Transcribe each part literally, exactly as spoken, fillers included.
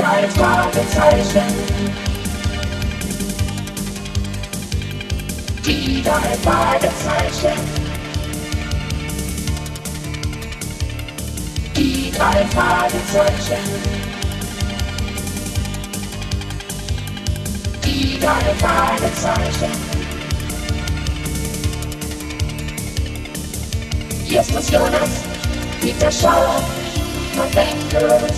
drei Fragezeichen. Die drei Fragezeichen. Die drei Fragezeichen. Die drei Fragezeichen. Hier ist das Jonas, Peter Schauer von Denklos.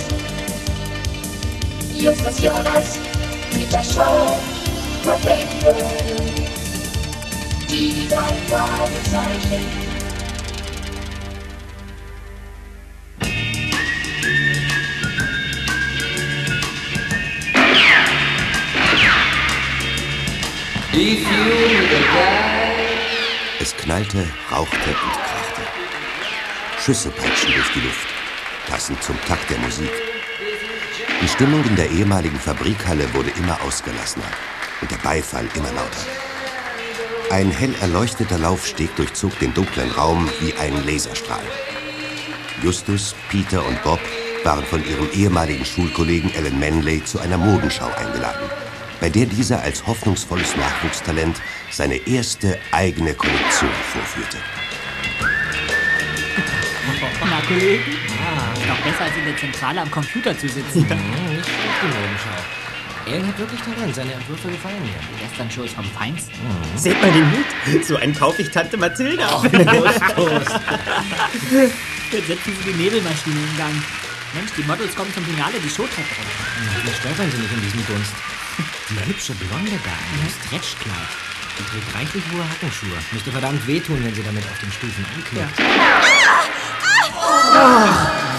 Hier ist das Jonas, Peter Schauer von Denklos. Die drei Fragezeichen. Es knallte, rauchte und krachte. Schüsse peitschten durch die Luft, passend zum Takt der Musik. Die Stimmung in der ehemaligen Fabrikhalle wurde immer ausgelassener und der Beifall immer lauter. Ein hell erleuchteter Laufsteg durchzog den dunklen Raum wie ein Laserstrahl. Justus, Peter und Bob waren von ihrem ehemaligen Schulkollegen Alan Manley zu einer Modenschau eingeladen, bei der dieser als hoffnungsvolles Nachwuchstalent seine erste eigene Kollektion vorführte. Na, Kollegen? Ah. Ist doch besser, als in der Zentrale am Computer zu sitzen. Mhm, nicht schlecht, die Modenschau. Alan hat wirklich Talent, seine Entwürfe gefallen mir. Die Western-Show ist vom Feinsten. Mhm. Seht mal den Hut, so einen kaufe ich Tante Mathilda. Oh, Prost, Prost. Jetzt setzen Sie die Nebelmaschine in Gang. Mensch, die Models kommen zum Finale die Showtreppe runter. Wir stolpern sie nicht in diesem Dunst. Die hübsche Blonde da im Stretchkleid. Die trägt reichlich hohe Hackenschuhe. Müsste verdammt wehtun, wenn sie damit auf den Stufen anknickt. Ja. Ah!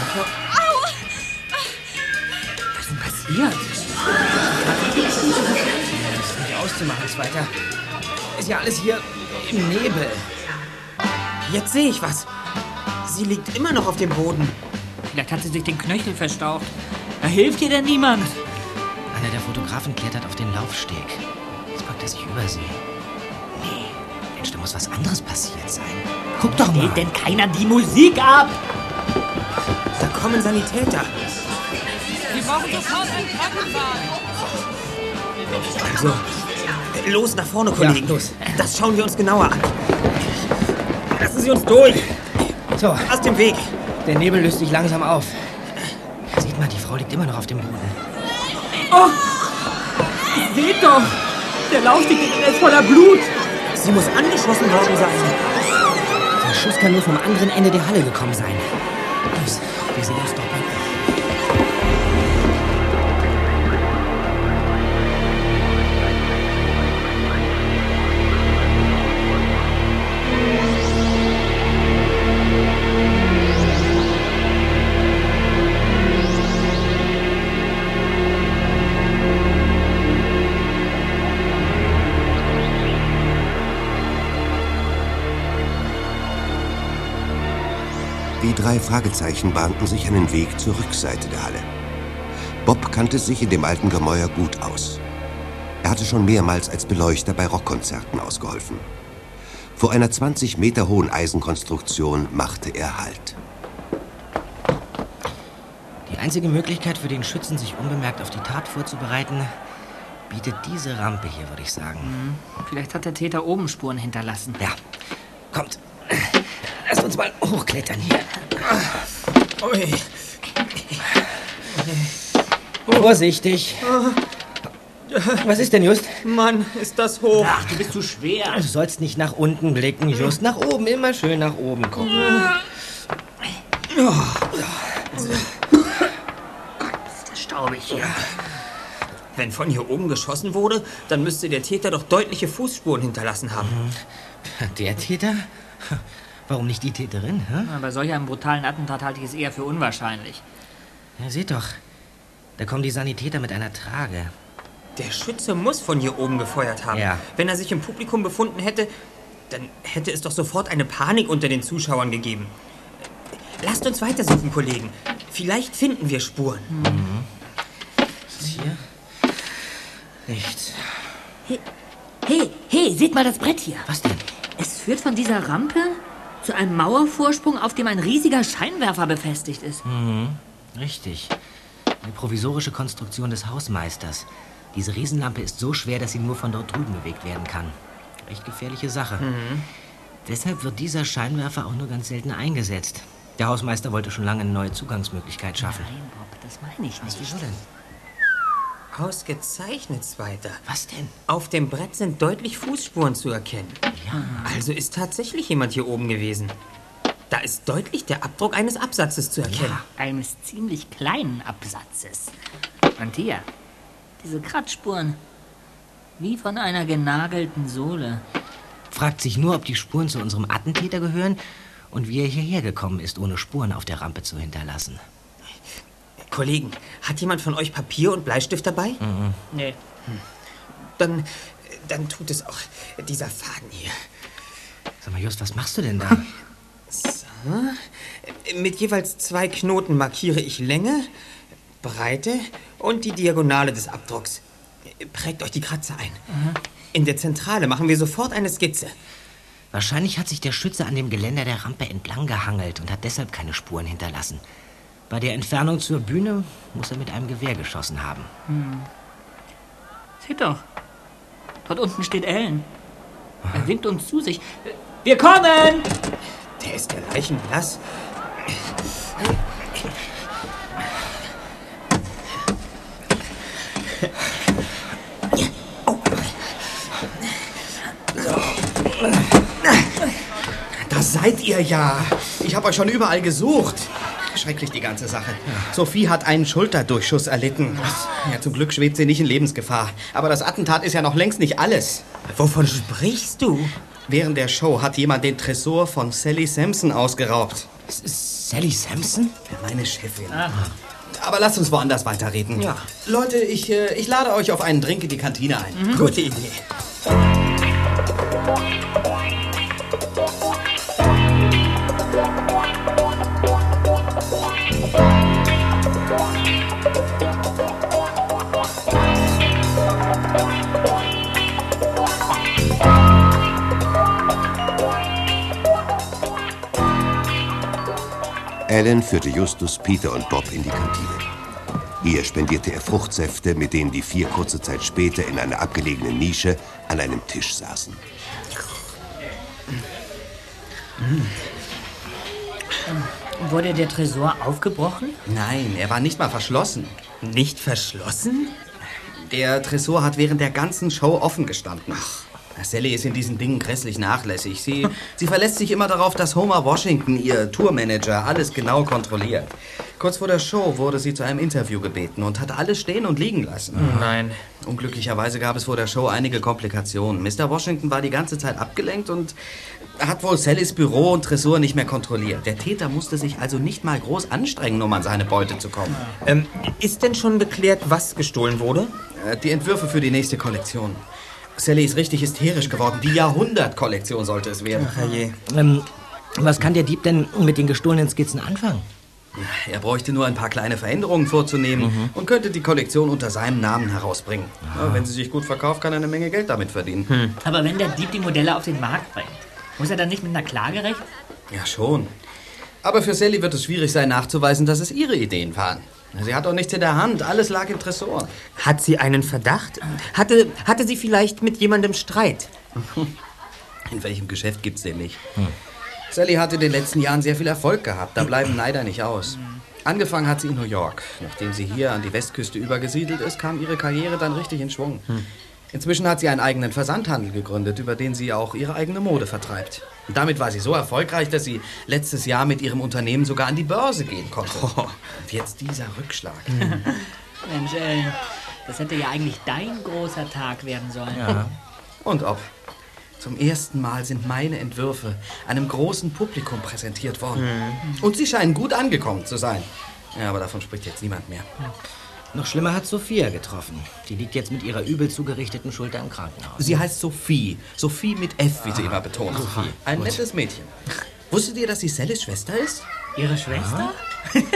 Was ist denn passiert? Das ist nicht auszumachen, Zweiter. Ist ja alles hier im Nebel. Jetzt sehe ich was. Sie liegt immer noch auf dem Boden. Vielleicht hat sie sich den Knöchel verstaucht. Da hilft ihr denn niemand? Einer der Fotografen klettert auf den Laufsteg. Jetzt packt er sich über sie. Nee, Mensch, da muss was anderes passiert sein. Guck doch mal. Stellt denn keiner die Musik ab? Da kommen Sanitäter. Wir brauchen sofort einen Krankenwagen. Also, los nach vorne, Kollegen. Ja, los. Das schauen wir uns genauer an. Lassen Sie uns durch. So, aus dem Weg. Der Nebel löst sich langsam auf. Sieht mal, die Frau liegt immer noch auf dem Boden. Oh! Seht doch! Der Laufsteg ist voller Blut! Sie muss angeschossen worden sein. Der Schuss kann nur vom anderen Ende der Halle gekommen sein. Los, wir sehen uns dort mal. Die drei Fragezeichen bahnten sich einen Weg zur Rückseite der Halle. Bob kannte sich in dem alten Gemäuer gut aus. Er hatte schon mehrmals als Beleuchter bei Rockkonzerten ausgeholfen. Vor einer zwanzig Meter hohen Eisenkonstruktion machte er Halt. Die einzige Möglichkeit für den Schützen, sich unbemerkt auf die Tat vorzubereiten, bietet diese Rampe hier, würde ich sagen. Hm, vielleicht hat der Täter oben Spuren hinterlassen. Ja, kommt. Lasst uns mal hochklettern hier. Ui. Vorsichtig. Was ist denn, Just? Mann, ist das hoch. Ach, du bist zu schwer. Du sollst nicht nach unten blicken, Just. Nach oben, immer schön nach oben gucken. Ist das staubig hier. Wenn von hier oben geschossen wurde, dann müsste der Täter doch deutliche Fußspuren hinterlassen haben. Der Täter? Warum nicht die Täterin? Hä? Bei solch einem brutalen Attentat halte ich es eher für unwahrscheinlich. Ja, seht doch. Da kommen die Sanitäter mit einer Trage. Der Schütze muss von hier oben gefeuert haben. Ja. Wenn er sich im Publikum befunden hätte, dann hätte es doch sofort eine Panik unter den Zuschauern gegeben. Lasst uns weitersuchen, Kollegen. Vielleicht finden wir Spuren. Mhm. Was ist hier? Nichts. Hey, hey, hey, seht mal das Brett hier. Was denn? Es führt von dieser Rampe zu einem Mauervorsprung, auf dem ein riesiger Scheinwerfer befestigt ist. Mhm, richtig. Eine provisorische Konstruktion des Hausmeisters. Diese Riesenlampe ist so schwer, dass sie nur von dort drüben bewegt werden kann. Recht gefährliche Sache. Mhm. Deshalb wird dieser Scheinwerfer auch nur ganz selten eingesetzt. Der Hausmeister wollte schon lange eine neue Zugangsmöglichkeit schaffen. Nein, Bob, das meine ich nicht. Wieso denn? Ausgezeichnet, Zweiter. Was denn? Auf dem Brett sind deutlich Fußspuren zu erkennen. Ja. Also ist tatsächlich jemand hier oben gewesen. Da ist deutlich der Abdruck eines Absatzes zu erkennen. Ja, eines ziemlich kleinen Absatzes. Und hier, diese Kratzspuren. Wie von einer genagelten Sohle. Fragt sich nur, ob die Spuren zu unserem Attentäter gehören und wie er hierher gekommen ist, ohne Spuren auf der Rampe zu hinterlassen. Kollegen, hat jemand von euch Papier und Bleistift dabei? Mhm. Nee. Hm. Dann, dann tut es auch dieser Faden hier. Sag mal, Just, was machst du denn da? So. Mit jeweils zwei Knoten markiere ich Länge, Breite und die Diagonale des Abdrucks. Prägt euch die Kratzer ein. Mhm. In der Zentrale machen wir sofort eine Skizze. Wahrscheinlich hat sich der Schütze an dem Geländer der Rampe entlang gehangelt und hat deshalb keine Spuren hinterlassen. Bei der Entfernung zur Bühne muss er mit einem Gewehr geschossen haben. Hm. Seht doch. Dort unten steht Ellen. Er winkt uns zu sich. Wir kommen! Der ist ja leichenblass. Da seid ihr ja. Ich habe euch schon überall gesucht. Schrecklich die ganze Sache. Ja. Sophie hat einen Schulterdurchschuss erlitten. Ja, zum Glück schwebt sie nicht in Lebensgefahr. Aber das Attentat ist ja noch längst nicht alles. Wovon sprichst du? Während der Show hat jemand den Tresor von Sally Sampson ausgeraubt. Sally Sampson? Ja, meine Chefin. Aha. Aber lasst uns woanders weiterreden. Ja. Leute, ich, äh, ich lade euch auf einen Drink in die Kantine ein. Mhm. Gute Idee. Alan führte Justus, Peter und Bob in die Kantine. Hier spendierte er Fruchtsäfte, mit denen die vier kurze Zeit später in einer abgelegenen Nische an einem Tisch saßen. Wurde der Tresor aufgebrochen? Nein, er war nicht mal verschlossen. Nicht verschlossen? Der Tresor hat während der ganzen Show offen gestanden. Ach. Sally ist in diesen Dingen grässlich nachlässig. Sie, sie verlässt sich immer darauf, dass Homer Washington, ihr Tourmanager, alles genau kontrolliert. Kurz vor der Show wurde sie zu einem Interview gebeten und hat alles stehen und liegen lassen. Nein. Unglücklicherweise gab es vor der Show einige Komplikationen. Mister Washington war die ganze Zeit abgelenkt und hat wohl Sallys Büro und Tresor nicht mehr kontrolliert. Der Täter musste sich also nicht mal groß anstrengen, um an seine Beute zu kommen. Ähm, ist denn schon geklärt, was gestohlen wurde? Äh, die Entwürfe für die nächste Kollektion. Sally ist richtig hysterisch geworden. Die Jahrhundert-Kollektion sollte es werden. Ach je. Ähm, was kann der Dieb denn mit den gestohlenen Skizzen anfangen? Er bräuchte nur ein paar kleine Veränderungen vorzunehmen mhm. und könnte die Kollektion unter seinem Namen herausbringen. Ja, wenn sie sich gut verkauft, kann er eine Menge Geld damit verdienen. Hm. Aber wenn der Dieb die Modelle auf den Markt bringt, muss er dann nicht mit einer Klage rechnen? Ja, schon. Aber für Sally wird es schwierig sein, nachzuweisen, dass es ihre Ideen waren. Sie hat doch nichts in der Hand. Alles lag im Tresor. Hat sie einen Verdacht? Hatte, hatte sie vielleicht mit jemandem Streit? In welchem Geschäft gibt's den nicht? Hm. Sally hat in den letzten Jahren sehr viel Erfolg gehabt. Da bleiben Neider nicht aus. Angefangen hat sie in New York. Nachdem sie hier an die Westküste übergesiedelt ist, kam ihre Karriere dann richtig in Schwung. Hm. Inzwischen hat sie einen eigenen Versandhandel gegründet, über den sie auch ihre eigene Mode vertreibt. Und damit war sie so erfolgreich, dass sie letztes Jahr mit ihrem Unternehmen sogar an die Börse gehen konnte. Oh, und jetzt dieser Rückschlag. Mensch, ey, das hätte ja eigentlich dein großer Tag werden sollen. Ja. Und ob. Zum ersten Mal sind meine Entwürfe einem großen Publikum präsentiert worden. Mhm. Und sie scheinen gut angekommen zu sein. Ja, aber davon spricht jetzt niemand mehr. Ja. Noch schlimmer hat Sophia getroffen. Die liegt jetzt mit ihrer übel zugerichteten Schulter im Krankenhaus. Sie heißt Sophie. Sophie mit F, wie sie immer betont. Sophie. Ein Gut. nettes Mädchen. Wusstet ihr, dass sie Sallys Schwester ist? Ihre Schwester?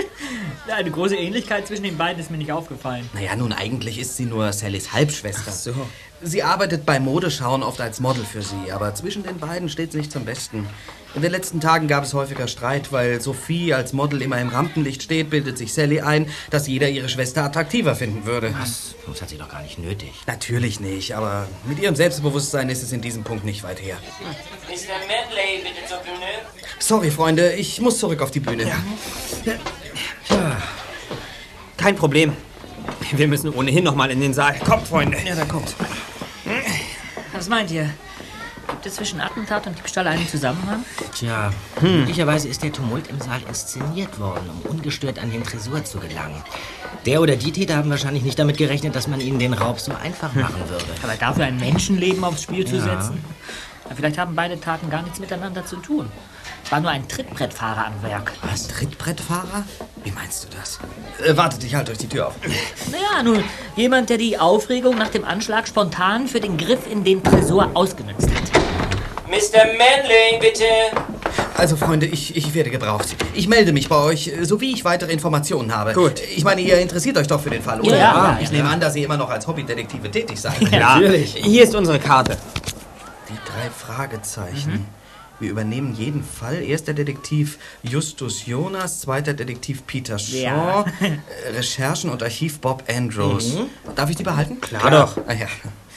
Eine große Ähnlichkeit zwischen den beiden ist mir nicht aufgefallen. Naja, nun eigentlich ist sie nur Sallys Halbschwester. Ach so. Sie arbeitet bei Modeschauen oft als Model für sie, aber zwischen den beiden steht sie nicht zum Besten. In den letzten Tagen gab es häufiger Streit, weil Sophie als Model immer im Rampenlicht steht, bildet sich Sally ein, dass jeder ihre Schwester attraktiver finden würde. Was? Das hat sie doch gar nicht nötig. Natürlich nicht, aber mit ihrem Selbstbewusstsein ist es in diesem Punkt nicht weit her. Mister Manley, bitte zur Bühne. Sorry, Freunde, ich muss zurück auf die Bühne. Ja. Ja. Kein Problem. Wir müssen ohnehin noch mal in den Saal. Kommt, Freunde. Ja, dann kommt. Was meint ihr? Gibt es zwischen Attentat und Diebstahl einen Zusammenhang? Tja, hm. möglicherweise ist der Tumult im Saal inszeniert worden, um ungestört an den Tresor zu gelangen. Der oder die Täter haben wahrscheinlich nicht damit gerechnet, dass man ihnen den Raub so einfach machen würde. Aber dafür ein Menschenleben aufs Spiel zu Ja. setzen? Na, vielleicht haben beide Taten gar nichts miteinander zu tun. Es war nur ein Trittbrettfahrer am Werk. Was? Trittbrettfahrer? Wie meinst du das? Äh, wartet, ich halte euch die Tür auf. Naja, nun, jemand, der die Aufregung nach dem Anschlag spontan für den Griff in den Tresor ausgenutzt hat. Mister Manley, bitte. Also, Freunde, ich, ich werde gebraucht. Ich melde mich bei euch, sowie ich weitere Informationen habe. Gut. Ich meine, ihr interessiert euch doch für den Fall, oder? Ja, ja, Ich ja, nehme ja. an, dass ihr immer noch als Hobbydetektive tätig seid. Ja, natürlich. Hier ist unsere Karte. Die drei Fragezeichen. Wir übernehmen jeden Fall. Erster Detektiv Justus Jonas, zweiter Detektiv Peter Shaw, Ja. äh, Recherchen und Archiv Bob Andrews. Darf ich die behalten? Klar doch. Ah, ja.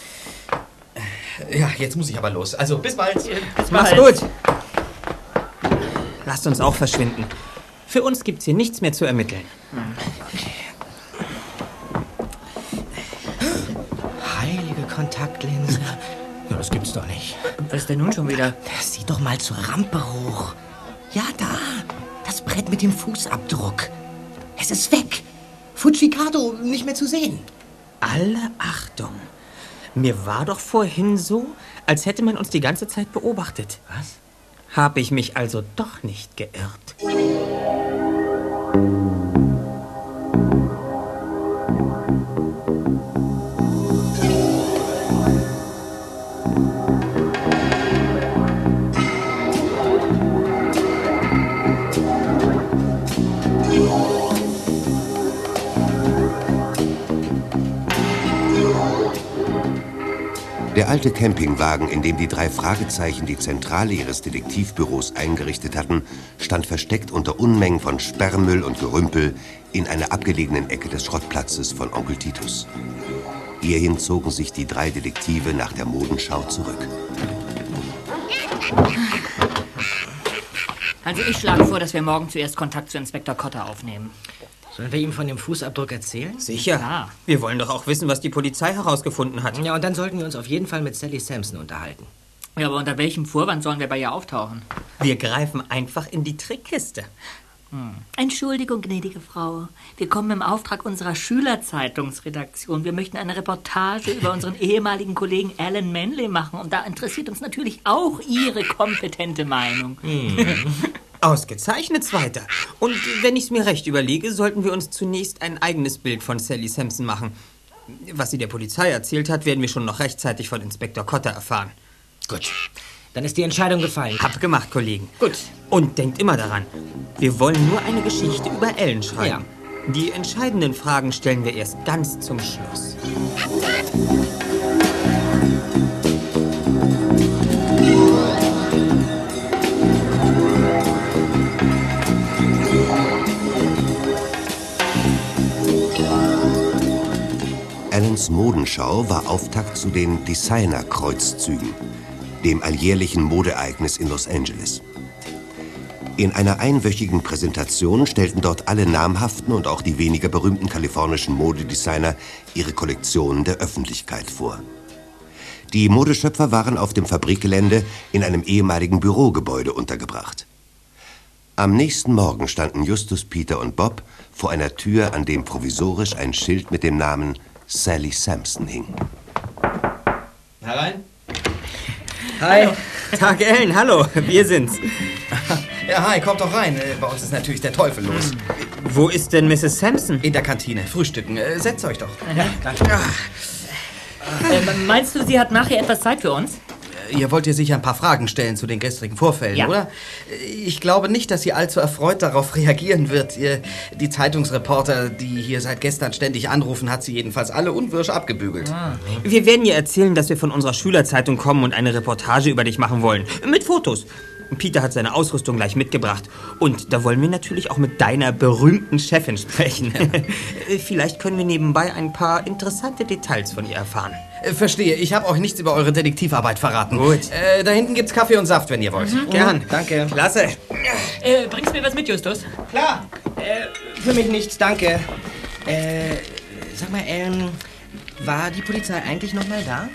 Ja, jetzt muss ich aber los. Also, bis bald. Mach's gut. Lasst uns auch verschwinden. Für uns gibt's hier nichts mehr zu ermitteln. Heilige Kontaktlinse. Ja, das gibt's doch nicht. Was ist denn nun schon wieder? Sieh doch mal zur Rampe hoch. Ja, da. Das Brett mit dem Fußabdruck. Es ist weg. Fujikato nicht mehr zu sehen. Alle Achtung. Mir war doch vorhin so, als hätte man uns die ganze Zeit beobachtet. Was? Habe ich mich also doch nicht geirrt. Der alte Campingwagen, in dem die drei Fragezeichen die Zentrale ihres Detektivbüros eingerichtet hatten, stand versteckt unter Unmengen von Sperrmüll und Gerümpel in einer abgelegenen Ecke des Schrottplatzes von Onkel Titus. Hierhin zogen sich die drei Detektive nach der Modenschau zurück. Also ich schlage vor, dass wir morgen zuerst Kontakt zu Inspektor Cotter aufnehmen. Sollen wir ihm von dem Fußabdruck erzählen? Sicher. Klar. Wir wollen doch auch wissen, was die Polizei herausgefunden hat. Ja, und dann sollten wir uns auf jeden Fall mit Sally Sampson unterhalten. Ja, aber unter welchem Vorwand sollen wir bei ihr auftauchen? Wir greifen einfach in die Trickkiste. Entschuldigung, gnädige Frau. Wir kommen im Auftrag unserer Schülerzeitungsredaktion. Wir möchten eine Reportage über unseren ehemaligen Kollegen Alan Manley machen. Und da interessiert uns natürlich auch Ihre kompetente Meinung. Ausgezeichnet, Zweiter. Und wenn ich es mir recht überlege, sollten wir uns zunächst ein eigenes Bild von Sally Sampson machen. Was sie der Polizei erzählt hat, werden wir schon noch rechtzeitig von Inspektor Cotter erfahren. Gut. Dann ist die Entscheidung gefallen. Abgemacht, Kollegen. Gut. Und denkt immer daran, wir wollen nur eine Geschichte über Ellen schreiben. Die entscheidenden Fragen stellen wir erst ganz zum Schluss. Allens Modenschau war Auftakt zu den Designer-Kreuzzügen, dem alljährlichen Modeereignis in Los Angeles. In einer einwöchigen Präsentation stellten dort alle namhaften und auch die weniger berühmten kalifornischen Modedesigner ihre Kollektionen der Öffentlichkeit vor. Die Modeschöpfer waren auf dem Fabrikgelände in einem ehemaligen Bürogebäude untergebracht. Am nächsten Morgen standen Justus, Peter und Bob vor einer Tür, an dem provisorisch ein Schild mit dem Namen Sally Sampson hing. Herein. Hi. Tag, Ellen, hallo, wir sind's. Ja, hi, kommt doch rein. Äh, Bei uns ist natürlich der Teufel los. Wo ist denn Misses Sampson? In der Kantine, frühstücken. Äh, Setzt euch doch. Äh, meinst du, sie hat nachher etwas Zeit für uns? Ihr wollt ihr sicher ein paar Fragen stellen zu den gestrigen Vorfällen, Ja. oder? Ich glaube nicht, dass sie allzu erfreut darauf reagieren wird. Ihr- Die Zeitungsreporter, die hier seit gestern ständig anrufen, hat sie jedenfalls alle unwirsch abgebügelt. Wir werden ihr erzählen, dass wir von unserer Schülerzeitung kommen und eine Reportage über dich machen wollen. Mit Fotos. Peter hat seine Ausrüstung gleich mitgebracht. Und da wollen wir natürlich auch mit deiner berühmten Chefin sprechen. Vielleicht können wir nebenbei ein paar interessante Details von ihr erfahren. Äh, Verstehe, ich habe euch nichts über eure Detektivarbeit verraten. Gut. Äh, da hinten gibt's Kaffee und Saft, wenn ihr wollt. Gern. Danke. Klasse. Äh, bringst du mir was mit, Justus? Klar. Äh, für mich nichts, danke. Äh, sag mal, ähm, war die Polizei eigentlich noch mal da?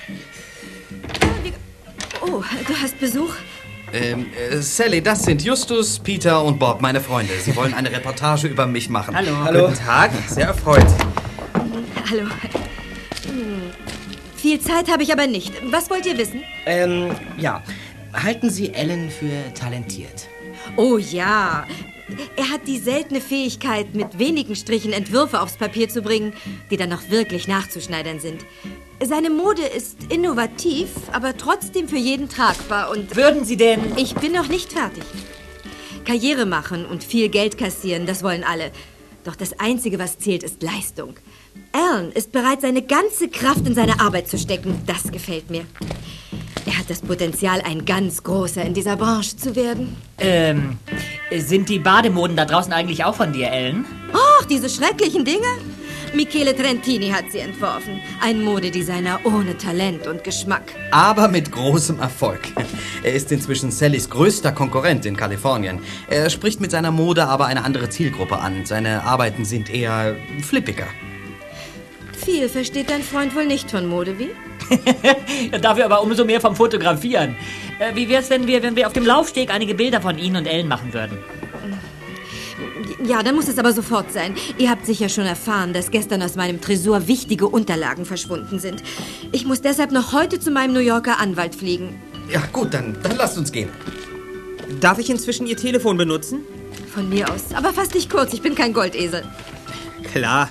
Oh, du hast Besuch? Ähm, äh, Sally, das sind Justus, Peter und Bob, meine Freunde. Sie wollen eine Reportage über mich machen. Hallo. Hallo. Guten Tag. Sehr erfreut. Hallo. Hm. Viel Zeit habe ich aber nicht. Was wollt ihr wissen? Ähm, ja. Halten Sie Ellen für talentiert? Oh ja. Er hat die seltene Fähigkeit, mit wenigen Strichen Entwürfe aufs Papier zu bringen, die dann noch wirklich nachzuschneidern sind. Seine Mode ist innovativ, aber trotzdem für jeden tragbar und... Würden Sie denn... Ich bin noch nicht fertig. Karriere machen und viel Geld kassieren, das wollen alle. Doch das Einzige, was zählt, ist Leistung. Alan ist bereit, seine ganze Kraft in seine Arbeit zu stecken. Das gefällt mir. Er hat das Potenzial, ein ganz Großer in dieser Branche zu werden. Ähm, sind die Bademoden da draußen eigentlich auch von dir, Ellen? Ach, diese schrecklichen Dinge? Michele Trentini hat sie entworfen. Ein Modedesigner ohne Talent und Geschmack. Aber mit großem Erfolg. Er ist inzwischen Sallys größter Konkurrent in Kalifornien. Er spricht mit seiner Mode aber eine andere Zielgruppe an. Seine Arbeiten sind eher flippiger. Viel versteht dein Freund wohl nicht von Mode, wie? Ja, dafür aber umso mehr vom Fotografieren. Äh, wie wär's, wenn wir, wenn wir auf dem Laufsteg einige Bilder von Ihnen und Ellen machen würden? Ja, dann muss es aber sofort sein. Ihr habt sicher schon erfahren, dass gestern aus meinem Tresor wichtige Unterlagen verschwunden sind. Ich muss deshalb noch heute zu meinem New Yorker Anwalt fliegen. Ja, gut, dann, dann lasst uns gehen. Darf ich inzwischen Ihr Telefon benutzen? Von mir aus. Aber fass dich kurz, ich bin kein Goldesel. Klar.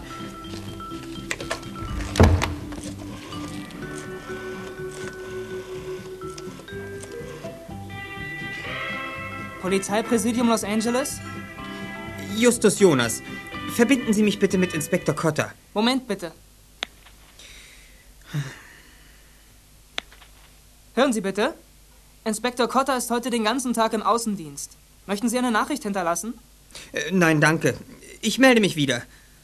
Polizeipräsidium Los Angeles? Justus Jonas, verbinden Sie mich bitte mit Inspektor Cotter. Moment bitte. Hören Sie bitte. Inspektor Cotter ist heute den ganzen Tag im Außendienst. Möchten Sie eine Nachricht hinterlassen? Äh, nein, danke. Ich melde mich wieder.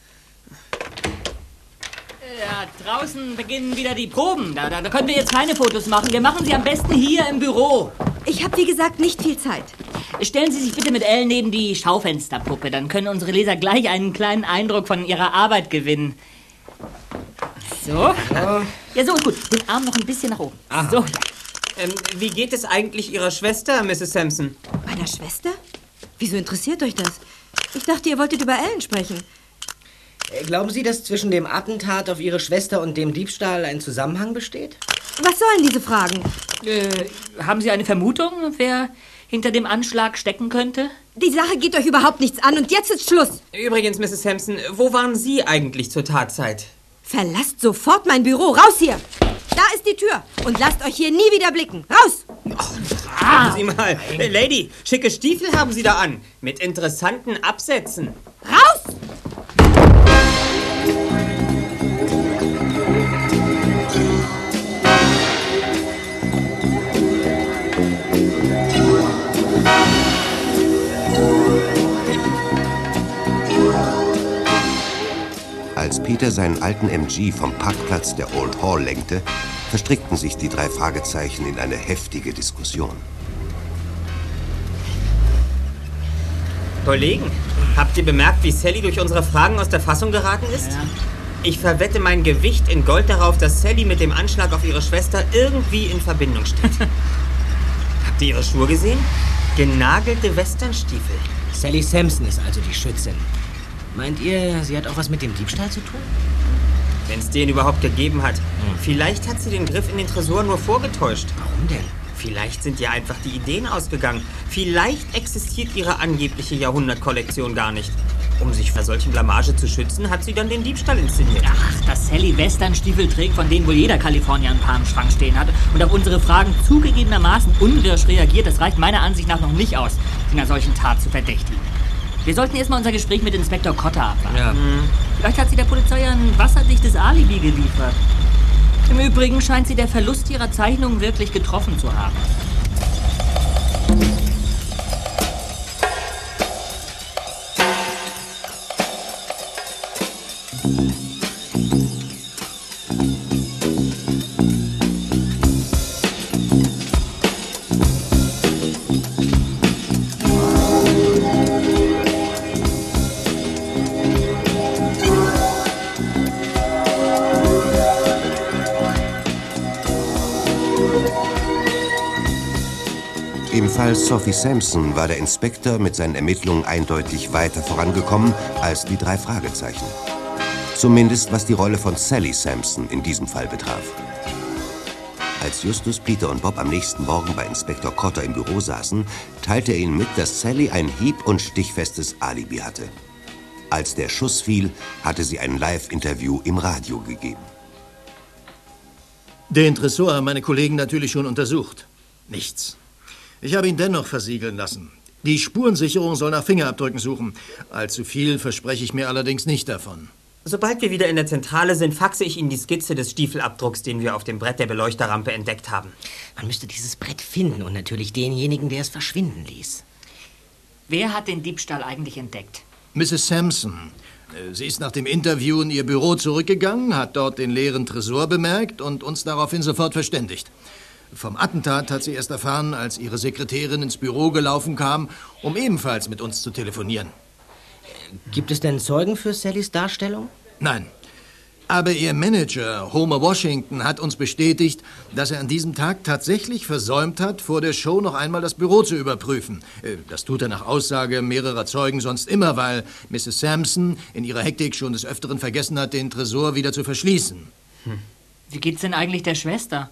Ja, draußen beginnen wieder die Proben. Da, da, da können wir jetzt keine Fotos machen. Wir machen sie am besten hier im Büro. Ich habe, wie gesagt, nicht viel Zeit. Stellen Sie sich bitte mit Ellen neben die Schaufensterpuppe. Dann können unsere Leser gleich einen kleinen Eindruck von ihrer Arbeit gewinnen. So. Ja, so, gut. Den Arm noch ein bisschen nach oben. Aha. So. Ähm, wie geht es eigentlich Ihrer Schwester, Misses Sampson? Meiner Schwester? Wieso interessiert euch das? Ich dachte, ihr wolltet über Ellen sprechen. Äh, Glauben Sie, dass zwischen dem Attentat auf Ihre Schwester und dem Diebstahl ein Zusammenhang besteht? Was sollen diese Fragen? Äh, haben Sie eine Vermutung, wer hinter dem Anschlag stecken könnte? Die Sache geht euch überhaupt nichts an und jetzt ist Schluss. Übrigens, Misses Sampson, wo waren Sie eigentlich zur Tatzeit? Verlasst sofort mein Büro. Raus hier! Da ist die Tür. Und lasst euch hier nie wieder blicken. Raus! Warten Sie mal. Äh, Lady, schicke Stiefel haben Sie da an. Mit interessanten Absätzen. Raus! Als Peter seinen alten M G vom Parkplatz der Old Hall lenkte, verstrickten sich die drei Fragezeichen in eine heftige Diskussion. Kollegen, habt ihr bemerkt, wie Sally durch unsere Fragen aus der Fassung geraten ist? Ja. Ich verwette mein Gewicht in Gold darauf, dass Sally mit dem Anschlag auf ihre Schwester irgendwie in Verbindung steht. Habt ihr ihre Schuhe gesehen? Genagelte Westernstiefel. Sally Sampson ist also die Schützin. Meint ihr, sie hat auch was mit dem Diebstahl zu tun? Wenn es den überhaupt gegeben hat. Vielleicht hat sie den Griff in den Tresor nur vorgetäuscht. Warum denn? Vielleicht sind ihr einfach die Ideen ausgegangen. Vielleicht existiert ihre angebliche Jahrhundertkollektion gar nicht. Um sich vor solchen Blamage zu schützen, hat sie dann den Diebstahl inszeniert. Ach, dass Sally Westernstiefel trägt, von denen wohl jeder Kalifornier ein paar im Schrank stehen hat und auf unsere Fragen zugegebenermaßen unwirsch reagiert, das reicht meiner Ansicht nach noch nicht aus, sie einer solchen Tat zu verdächtigen. Wir sollten erstmal unser Gespräch mit Inspektor Cotter abwarten. Ja. Hm. Vielleicht hat sie der Polizei ein wasserdichtes Alibi geliefert. Im Übrigen scheint sie der Verlust ihrer Zeichnungen wirklich getroffen zu haben. Im Fall Sophie Sampson war der Inspektor mit seinen Ermittlungen eindeutig weiter vorangekommen als die drei Fragezeichen. Zumindest was die Rolle von Sally Sampson in diesem Fall betraf. Als Justus, Peter und Bob am nächsten Morgen bei Inspektor Cotter im Büro saßen, teilte er ihnen mit, dass Sally ein hieb- und stichfestes Alibi hatte. Als der Schuss fiel, hatte sie ein Live-Interview im Radio gegeben. Den Tresor haben meine Kollegen natürlich schon untersucht. Nichts. Ich habe ihn dennoch versiegeln lassen. Die Spurensicherung soll nach Fingerabdrücken suchen. Allzu viel verspreche ich mir allerdings nicht davon. Sobald wir wieder in der Zentrale sind, faxe ich Ihnen die Skizze des Stiefelabdrucks, den wir auf dem Brett der Beleuchterrampe entdeckt haben. Man müsste dieses Brett finden und natürlich denjenigen, der es verschwinden ließ. Wer hat den Diebstahl eigentlich entdeckt? Misses Sampson. Sie ist nach dem Interview in ihr Büro zurückgegangen, hat dort den leeren Tresor bemerkt und uns daraufhin sofort verständigt. Vom Attentat hat sie erst erfahren, als ihre Sekretärin ins Büro gelaufen kam, um ebenfalls mit uns zu telefonieren. Gibt es denn Zeugen für Sallys Darstellung? Nein. Aber ihr Manager, Homer Washington, hat uns bestätigt, dass er an diesem Tag tatsächlich versäumt hat, vor der Show noch einmal das Büro zu überprüfen. Das tut er nach Aussage mehrerer Zeugen sonst immer, weil Misses Sampson in ihrer Hektik schon des Öfteren vergessen hat, den Tresor wieder zu verschließen. Hm. Wie geht's denn eigentlich der Schwester?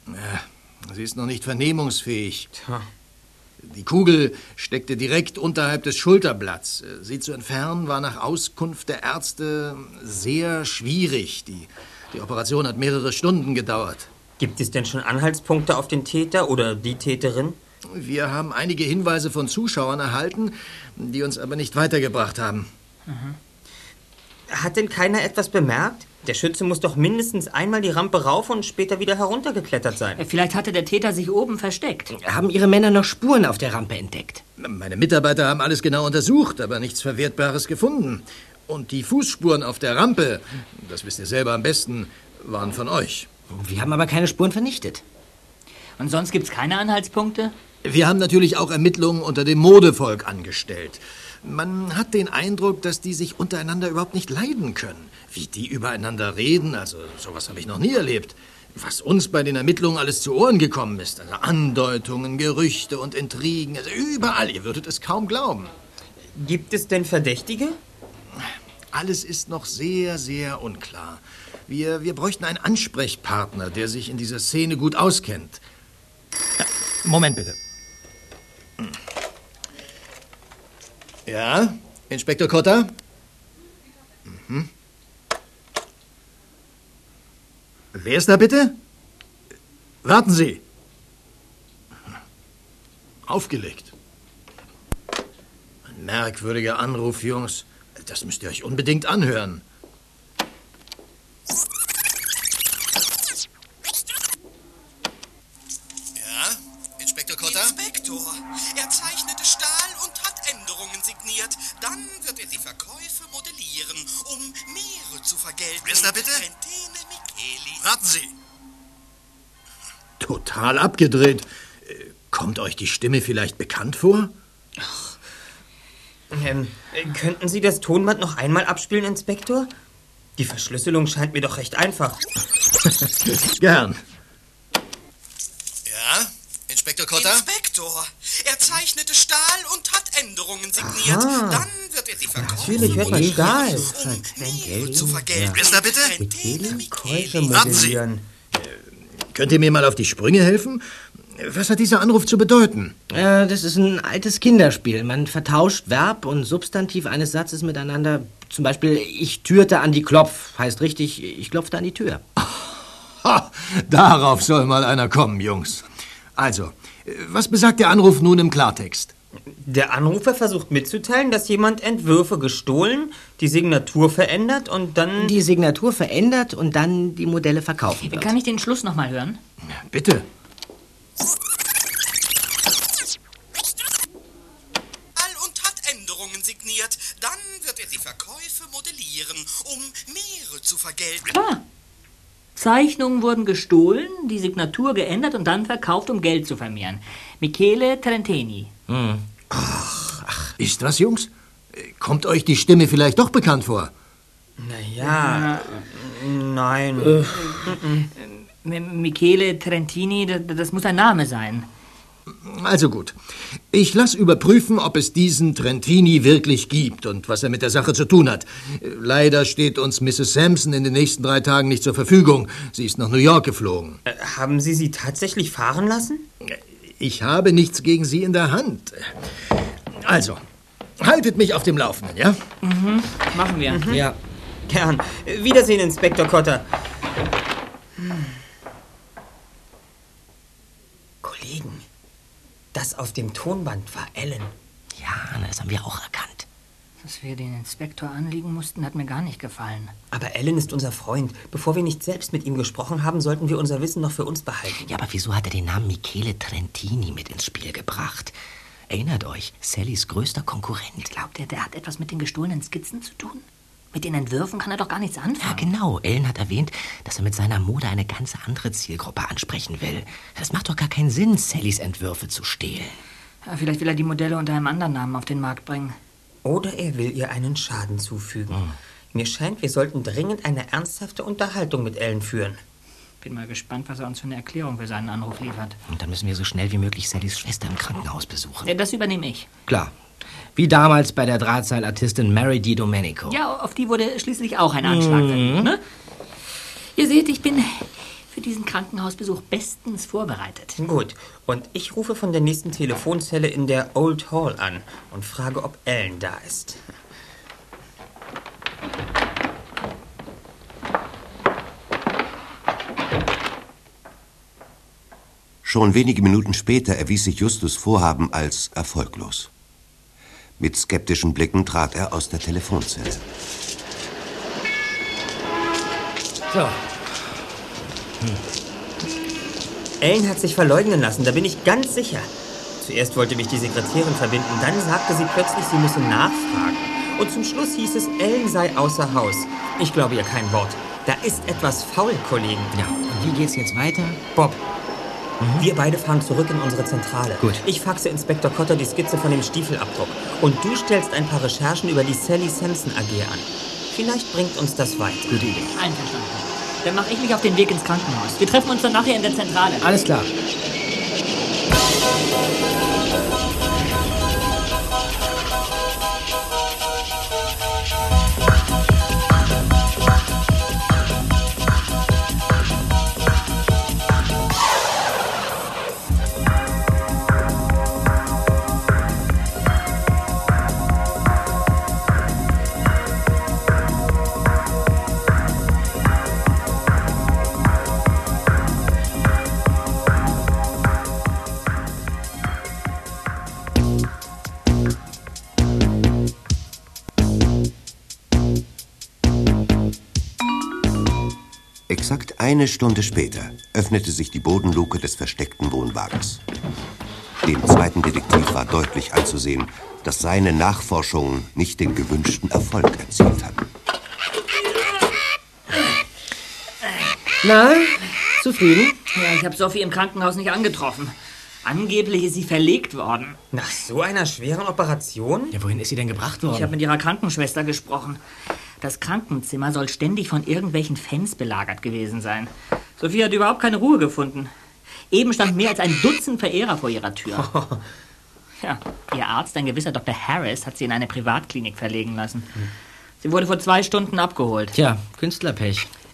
Ja, sie ist noch nicht vernehmungsfähig. Tja. Die Kugel steckte direkt unterhalb des Schulterblatts. Sie zu entfernen war nach Auskunft der Ärzte sehr schwierig. Die, die Operation hat mehrere Stunden gedauert. Gibt es denn schon Anhaltspunkte auf den Täter oder die Täterin? Wir haben einige Hinweise von Zuschauern erhalten, die uns aber nicht weitergebracht haben. Mhm. Hat denn keiner etwas bemerkt? Der Schütze muss doch mindestens einmal die Rampe rauf und später wieder heruntergeklettert sein. Vielleicht hatte der Täter sich oben versteckt. Haben Ihre Männer noch Spuren auf der Rampe entdeckt? Meine Mitarbeiter haben alles genau untersucht, aber nichts Verwertbares gefunden. Und die Fußspuren auf der Rampe, das wisst ihr selber am besten, waren von euch. Wir haben aber keine Spuren vernichtet. Und sonst gibt's keine Anhaltspunkte? Wir haben natürlich auch Ermittlungen unter dem Modevolk angestellt. Man hat den Eindruck, dass die sich untereinander überhaupt nicht leiden können. Wie die übereinander reden, also sowas habe ich noch nie erlebt. Was uns bei den Ermittlungen alles zu Ohren gekommen ist, also Andeutungen, Gerüchte und Intrigen, also überall, ihr würdet es kaum glauben. Gibt es denn Verdächtige? Alles ist noch sehr, sehr unklar. Wir, wir bräuchten einen Ansprechpartner, der sich in dieser Szene gut auskennt. Moment bitte. Ja, Inspektor Cotter? Mhm. Wer ist da bitte? Warten Sie. Aufgelegt. Ein merkwürdiger Anruf, Jungs. Das müsst ihr euch unbedingt anhören. Ja, Inspektor Cotter? Inspektor, er zeichnete Stahl und hat Änderungen signiert. Dann wird er die Verkäufe modellieren, um Meere zu vergelten. Wer ist da bitte? Trentine Michaelis. Warten Sie. Total abgedreht. Kommt euch die Stimme vielleicht bekannt vor? Ach. Ähm, könnten Sie das Tonband noch einmal abspielen, Inspektor? Die Verschlüsselung scheint mir doch recht einfach. Gern. Ja, Inspektor Cotter? Inspektor, er zeichnete Stahl und hat Änderungen signiert. Aha. Dann wird er die Verkäufe Natürlich hört man Stahl. um Meere zu vergelten. Wer ist da bitte? Käufe modellieren. Könnt ihr mir mal auf die Sprünge helfen? Was hat dieser Anruf zu bedeuten? Äh, das ist ein altes Kinderspiel. Man vertauscht Verb und Substantiv eines Satzes miteinander. Zum Beispiel, ich türte an die Klopf. Heißt richtig, ich klopfte an die Tür. Ha, darauf soll mal einer kommen, Jungs. Also, was besagt der Anruf nun im Klartext? Der Anrufer versucht mitzuteilen, dass jemand Entwürfe gestohlen, die Signatur verändert und dann... Die Signatur verändert und dann die Modelle verkaufen wird. Kann ich den Schluss noch mal hören? Bitte. All und hat Änderungen signiert. Dann wird er die Verkäufe modellieren, um Meere zu vergelten. Klar. Zeichnungen wurden gestohlen, die Signatur geändert und dann verkauft, um Geld zu vermehren. Michele Trentini. Hm. Ach, ach, ist was, Jungs? Kommt euch die Stimme vielleicht doch bekannt vor? Naja, nein. Äh, Michele Trentini, das, das muss ein Name sein. Also gut. Ich lasse überprüfen, ob es diesen Trentini wirklich gibt und was er mit der Sache zu tun hat. Leider steht uns Misses Sampson in den nächsten drei Tagen nicht zur Verfügung. Sie ist nach New York geflogen. Äh, haben Sie sie tatsächlich fahren lassen? Ich habe nichts gegen sie in der Hand. Also, haltet mich auf dem Laufenden, ja? Mhm, machen wir. Mhm. Ja. Gern. Wiedersehen, Inspektor Cotter. Hm. Kollegen, das auf dem Tonband war Ellen. Ja, das haben wir auch erkannt. Dass wir den Inspektor anliegen mussten, hat mir gar nicht gefallen. Aber Ellen ist unser Freund. Bevor wir nicht selbst mit ihm gesprochen haben, sollten wir unser Wissen noch für uns behalten. Ja, aber wieso hat er den Namen Michele Trentini mit ins Spiel gebracht? Erinnert euch, Sallys größter Konkurrent. Glaubt ihr, der hat etwas mit den gestohlenen Skizzen zu tun? Mit den Entwürfen kann er doch gar nichts anfangen. Ja, genau. Ellen hat erwähnt, dass er mit seiner Mode eine ganz andere Zielgruppe ansprechen will. Das macht doch gar keinen Sinn, Sallys Entwürfe zu stehlen. Ja, vielleicht will er die Modelle unter einem anderen Namen auf den Markt bringen. Oder er will ihr einen Schaden zufügen. Hm. Mir scheint, wir sollten dringend eine ernsthafte Unterhaltung mit Ellen führen. Bin mal gespannt, was er uns für eine Erklärung für seinen Anruf liefert. Und dann müssen wir so schnell wie möglich Sallys Schwester im Krankenhaus besuchen. Ja, das übernehme ich. Klar. Wie damals bei der Drahtseilartistin Mary Di Domenico. Ja, auf die wurde schließlich auch ein Anschlag verübt, ne? Ihr seht, ich bin für diesen Krankenhausbesuch bestens vorbereitet. Gut. Und ich rufe von der nächsten Telefonzelle in der Old Hall an und frage, ob Ellen da ist. Schon wenige Minuten später erwies sich Justus' Vorhaben als erfolglos. Mit skeptischen Blicken trat er aus der Telefonzelle. So. Hm. Ellen hat sich verleugnen lassen, da bin ich ganz sicher. Zuerst wollte mich die Sekretärin verbinden, dann sagte sie plötzlich, sie müsse nachfragen. Und zum Schluss hieß es, Ellen sei außer Haus. Ich glaube ihr kein Wort. Da ist etwas faul, Kollegen. Ja, und wie geht's jetzt weiter? Bob, mhm. wir beide fahren zurück in unsere Zentrale. Gut. Ich faxe Inspektor Cotter die Skizze von dem Stiefelabdruck. Und du stellst ein paar Recherchen über die Sally Sampson A G an. Vielleicht bringt uns das weiter. Gute Idee. Einverstanden. Dann mache ich mich auf den Weg ins Krankenhaus. Wir treffen uns dann nachher in der Zentrale. Alles klar. Exakt eine Stunde später öffnete sich die Bodenluke des versteckten Wohnwagens. Dem zweiten Detektiv war deutlich anzusehen, dass seine Nachforschungen nicht den gewünschten Erfolg erzielt hatten. Na, zufrieden? Ja, ich habe Sophie im Krankenhaus nicht angetroffen. Angeblich ist sie verlegt worden. Nach so einer schweren Operation? Ja, wohin ist sie denn gebracht worden? Ich habe mit ihrer Krankenschwester gesprochen. Das Krankenzimmer soll ständig von irgendwelchen Fans belagert gewesen sein. Sophie hat überhaupt keine Ruhe gefunden. Eben stand mehr als ein Dutzend Verehrer vor ihrer Tür. Ja, ihr Arzt, ein gewisser Doktor Harris, hat sie in eine Privatklinik verlegen lassen. Sie wurde vor zwei Stunden abgeholt. Tja, Künstlerpech.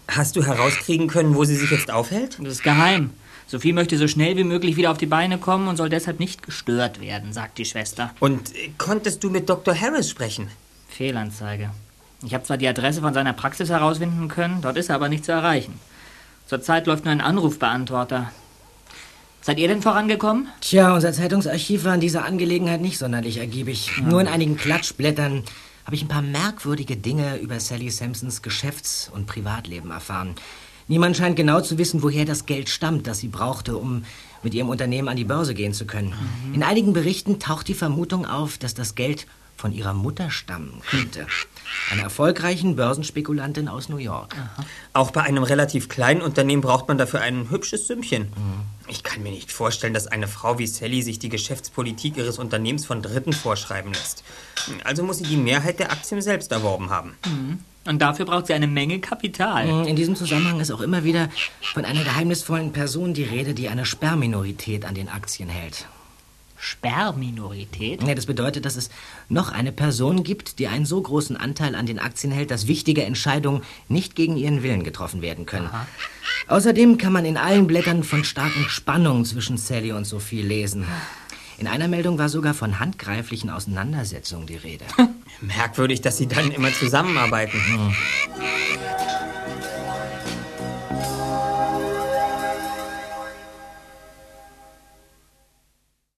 Hast du herauskriegen können, wo sie sich jetzt aufhält? Das ist geheim. Sophie möchte so schnell wie möglich wieder auf die Beine kommen und soll deshalb nicht gestört werden, sagt die Schwester. Und äh, konntest du mit Doktor Harris sprechen? Fehlanzeige. Ich habe zwar die Adresse von seiner Praxis herausfinden können, dort ist er aber nicht zu erreichen. Zurzeit läuft nur ein Anrufbeantworter. Seid ihr denn vorangekommen? Tja, unser Zeitungsarchiv war in dieser Angelegenheit nicht sonderlich ergiebig. Ja. Nur in einigen Klatschblättern habe ich ein paar merkwürdige Dinge über Sally Sampsons Geschäfts- und Privatleben erfahren. Niemand scheint genau zu wissen, woher das Geld stammt, das sie brauchte, um mit ihrem Unternehmen an die Börse gehen zu können. Mhm. In einigen Berichten taucht die Vermutung auf, dass das Geld von ihrer Mutter stammen könnte. Einer erfolgreichen Börsenspekulantin aus New York. Aha. Auch bei einem relativ kleinen Unternehmen braucht man dafür ein hübsches Sümmchen. Mhm. Ich kann mir nicht vorstellen, dass eine Frau wie Sally sich die Geschäftspolitik ihres Unternehmens von Dritten vorschreiben lässt. Also muss sie die Mehrheit der Aktien selbst erworben haben. Mhm. Und dafür braucht sie eine Menge Kapital. In diesem Zusammenhang ist auch immer wieder von einer geheimnisvollen Person die Rede, die eine Sperrminorität an den Aktien hält. Sperrminorität? Ja, das bedeutet, dass es noch eine Person gibt, die einen so großen Anteil an den Aktien hält, dass wichtige Entscheidungen nicht gegen ihren Willen getroffen werden können. Aha. Außerdem kann man in allen Blättern von starken Spannungen zwischen Sally und Sophie lesen. In einer Meldung war sogar von handgreiflichen Auseinandersetzungen die Rede. Merkwürdig, dass sie dann immer zusammenarbeiten. Hm.